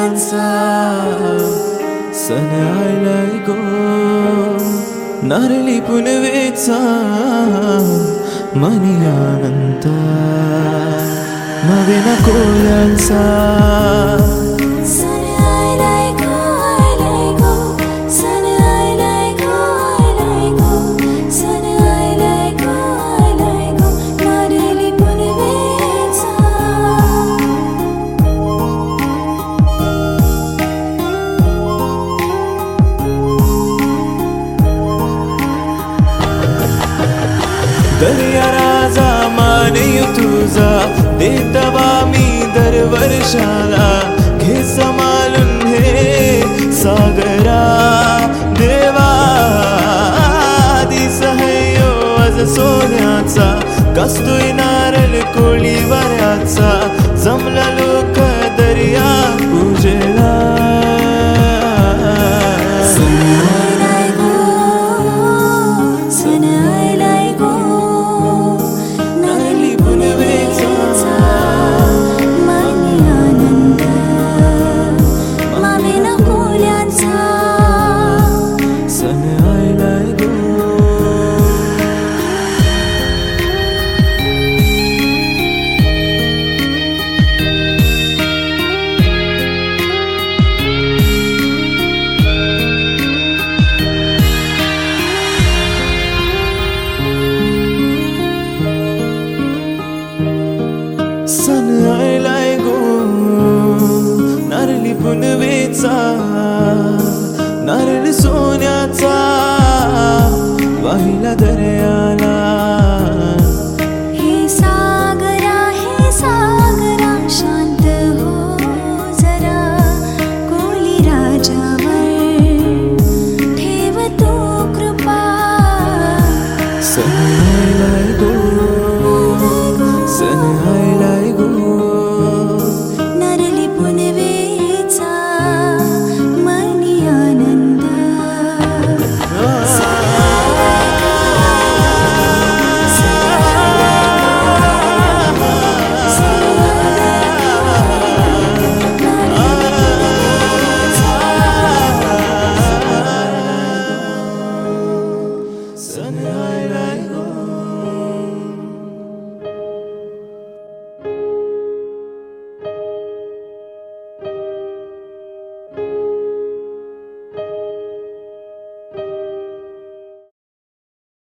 कोळ्यांचा सण आयलाय गो, नारळी पुनवेचा मनी आनंद नवीन कोळ्यांचा दर्या राजा मानेय तुझा देतवा मी दरवर्षाला, घे समालून हे सागरा देवा दिस हयो आज सोन्याचा, कसतोय नारळ कोळी वाऱ्याचा, जमला लोक दर्या पूजेला. सन आयलाय गो, नारळी पुनवेचा नारळ सो